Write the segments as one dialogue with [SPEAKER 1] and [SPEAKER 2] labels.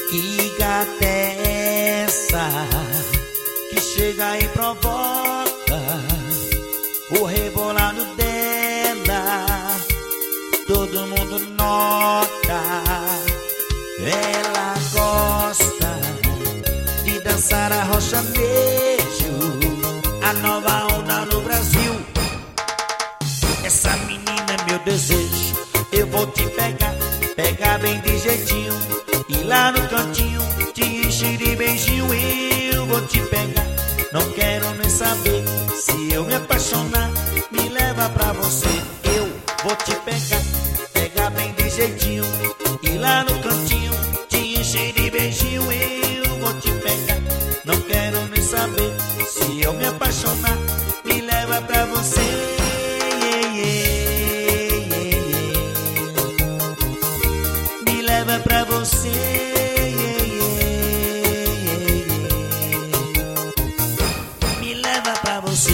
[SPEAKER 1] Que gata é essa que chega e provoca o rebolado dela? Todo mundo nota. Ela gosta de dançar arrochanejo, a nova onda no Brasil. Essa menina é meu desejo. Eu vou te pegar, pegar bem de jeitinho, e lá no cantinho te encher de beijinho. Eu vou te pegar, não quero nem saber. Se eu me apaixonar, me leva pra você. Eu vou te pegar, pegar bem de jeitinho, e lá no cantinho te encher de beijinho. Eu vou te pegar, não quero nem saber. Se eu me apaixonar, me leva pra você. Me leva pra você. Me leva pra você.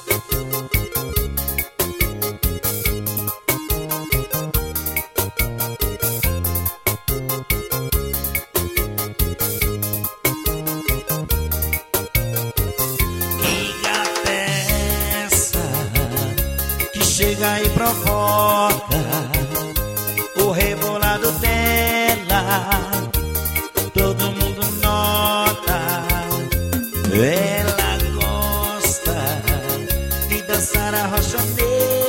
[SPEAKER 1] Chega e provoca o rebolado dela. Todo mundo nota. Ela gosta de dançar arrochanejo,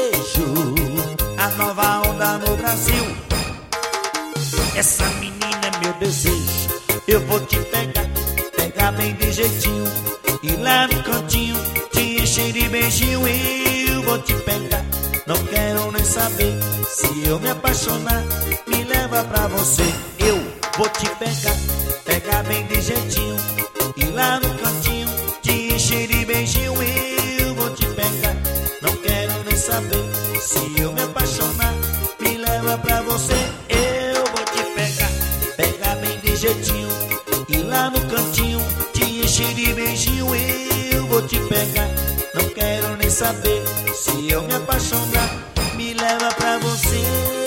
[SPEAKER 1] a nova onda no Brasil. Essa menina é meu desejo. Eu vou te pegar, pegar bem de jeitinho, e lá no cantinho te encher de beijinho. Eu vou te pegar, não quero nem saber. Se eu me apaixonar, me leva pra você. Eu vou te pegar, pegar bem de jeitinho, e lá no cantinho te encher de beijinho. Eu vou te pegar, não quero nem saber. Se eu me apaixonar, me leva pra você. Eu vou te pegar, pegar bem de jeitinho, e lá no cantinho te encher de beijinho. Eu vou te pegar, não quero nem saber. Se eu me apaixonar, me leva pra você.